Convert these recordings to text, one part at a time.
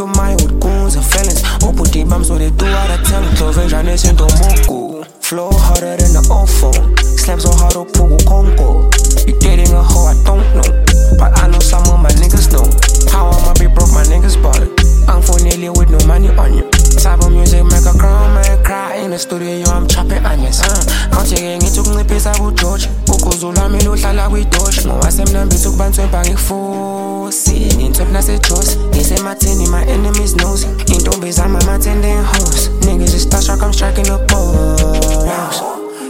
your mind with goons and felons. Open deep bombs so they do out of tell. Clovation is into Moku. Flow harder than the OFO. Slap so hard up Pogo Congo. You dating a hoe I don't know, but I know some of my niggas know. How I'ma be broke, my niggas ballin'. I'm for nearly with no money on you. Type of music make a grown man cry. In the studio I'm chopping onions. I'm taking it to the piece I would George. Ukuzula milo hlala kwidosh. Ngoba semnambi sukubantwempa ngikufusi. Ngintwep naseJosi. Ngisematheni my enemies knows. Intombi zami amathende hoes. Niggas is starstruck, I'm striking the balls.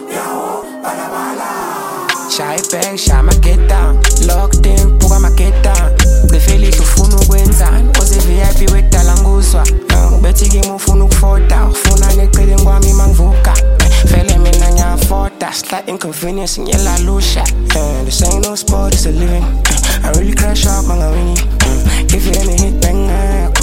Shy bang, shy ma get down. Locked in, puka ma get down. Ngifeli ufuna ukwenzani. Oze VIP wedala nguzwa. Bethi game ufuna ukufota. Ufuna neqele ngwami mangivuka. Vele mina ngiyafoda. Slight inconvenience ngiyela lusha. This ain't no sport, it's a living. I really crash out manga winnie. If you let me hit bang,